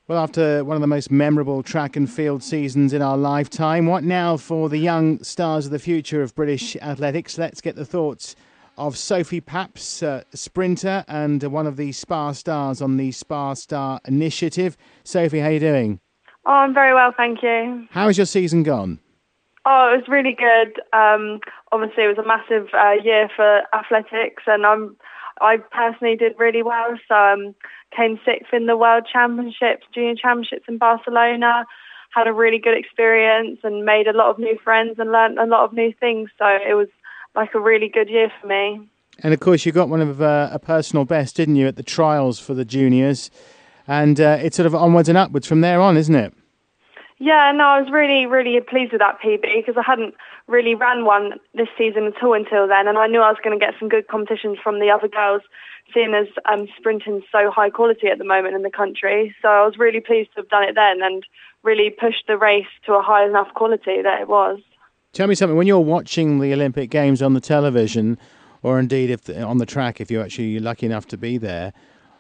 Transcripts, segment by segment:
Well, after one of the most memorable track and field seasons in our lifetime, what now for the young stars of the future of British athletics? Let's get the thoughts of Sophie Papps, sprinter and one of the Spa stars on the Spa Star initiative. Sophie, how are you doing? Oh, I'm very well, thank you. How has your season gone? Oh, it was really good. Obviously, it was a massive year for athletics, and I personally did really well. So came sixth in the World Championships, Junior Championships in Barcelona. Had a really good experience and made a lot of new friends and learnt a lot of new things. So it was like a really good year for me. And of course, you got one of a personal best, didn't you, at the trials for the juniors? And it's sort of onwards and upwards from there on, isn't it? Yeah, no, I was really, really pleased with that PB because I hadn't really ran one this season at all until then, and I knew I was going to get some good competitions from the other girls, seeing as sprinting's so high quality at the moment in the country. So I was really pleased to have done it then and really pushed the race to a high enough quality that it was. Tell me something, when you're watching the Olympic Games on the television, or indeed on the track, if you're actually lucky enough to be there,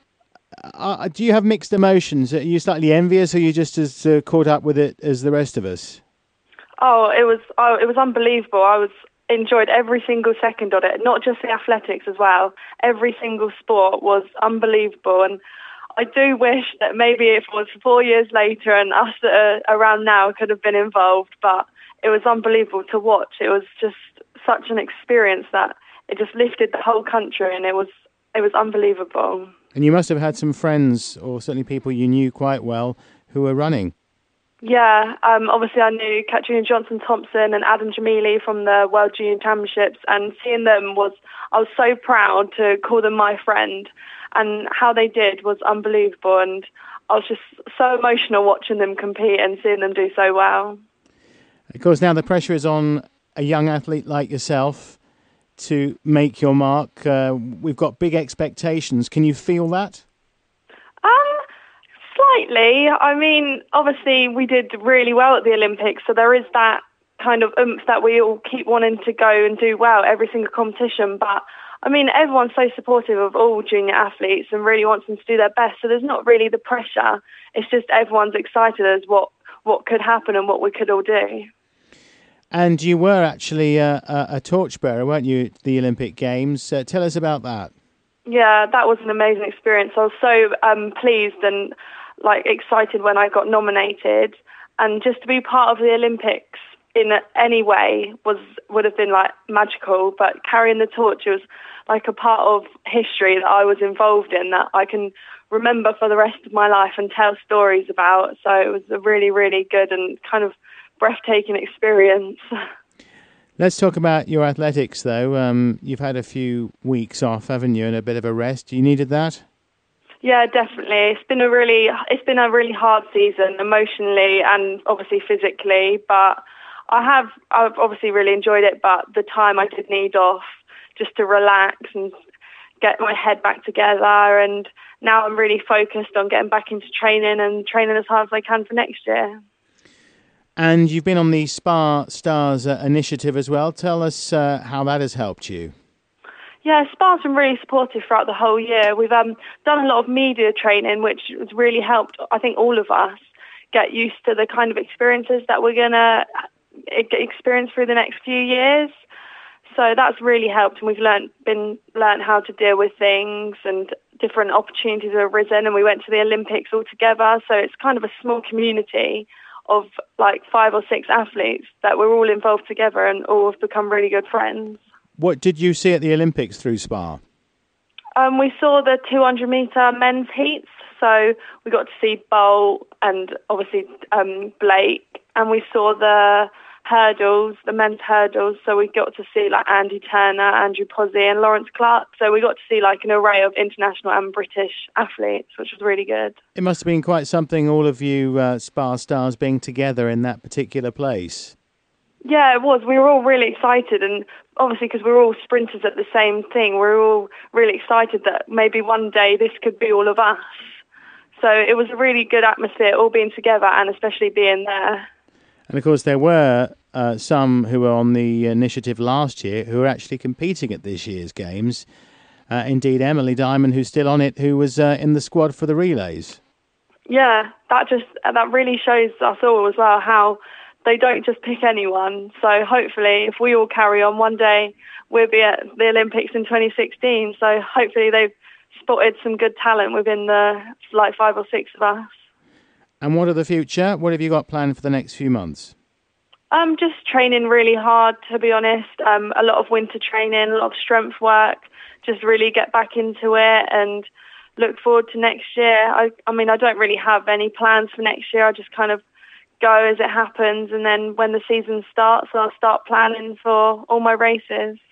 do you have mixed emotions? Are you slightly envious, or are you just as caught up with it as the rest of us? Oh, it was unbelievable. I enjoyed every single second of it, not just the athletics as well. Every single sport was unbelievable, and I do wish that maybe if it was 4 years later and us that are around now could have been involved, but it was unbelievable to watch. It was just such an experience that it just lifted the whole country, and it was unbelievable. And you must have had some friends, or certainly people you knew quite well, who were running. Yeah, obviously I knew Katrina Johnson-Thompson and Adam Jamili from the World Junior Championships, and seeing them I was so proud to call them my friend, and how they did was unbelievable, and I was just so emotional watching them compete and seeing them do so well. Of course, now the pressure is on a young athlete like yourself to make your mark. We've got big expectations. Can you feel that? Slightly. I mean, obviously we did really well at the Olympics, so there is that kind of oomph that we all keep wanting to go and do well every single competition. But I mean, everyone's so supportive of all junior athletes and really wants them to do their best. So there's not really the pressure. It's just everyone's excited as what could happen and what we could all do. And you were actually a torchbearer, weren't you, at the Olympic Games? Tell us about that. Yeah, that was an amazing experience. I was so pleased and excited when I got nominated, and just to be part of the Olympics in any way would have been magical. But carrying the torch was like a part of history that I was involved in that I can remember for the rest of my life and tell stories about. So it was a really, really good and kind of breathtaking experience. Let's talk about your athletics, though. You've had a few weeks off, haven't you, and a bit of a rest. You needed that? Yeah, definitely. It's been a really hard season, emotionally and obviously physically. But I've obviously really enjoyed it. But the time I did need off just to relax and get my head back together. And now I'm really focused on getting back into training and training as hard as I can for next year. And you've been on the Spa Stars initiative as well. Tell us how that has helped you. Yeah, Spa's been really supportive throughout the whole year. We've done a lot of media training, which has really helped, I think, all of us get used to the kind of experiences that we're going to experience through the next few years. So that's really helped, and we've learnt how to deal with things, and different opportunities have arisen, and we went to the Olympics all together. So it's kind of a small community of 5 or 6 athletes that we're all involved together and all have become really good friends. What did you see at the Olympics through Spa? We saw the 200-metre men's heats, so we got to see Bolt and obviously Blake, and we saw the hurdles, the men's hurdles, so we got to see Andy Turner, Andrew Posey and Lawrence Clark, so we got to see an array of international and British athletes, which was really good. It must have been quite something, all of you Spa stars being together in that particular place. Yeah, it was. We were all really excited, and obviously because we were all sprinters at the same thing, we were all really excited that maybe one day this could be all of us. So it was a really good atmosphere, all being together and especially being there. And of course there were some who were on the initiative last year who are actually competing at this year's Games. Indeed, Emily Diamond, who's still on it, who was in the squad for the relays. Yeah, that really shows us all as well how they don't just pick anyone. So hopefully, if we all carry on, one day we'll be at the Olympics in 2016. So hopefully they've spotted some good talent within the 5 or 6 of us. And what of the future? What have you got planned for the next few months? Just training really hard, to be honest. A lot of winter training, a lot of strength work. Just really get back into it and look forward to next year. I mean, I don't really have any plans for next year. I just kind of go as it happens, and then when the season starts, I'll start planning for all my races.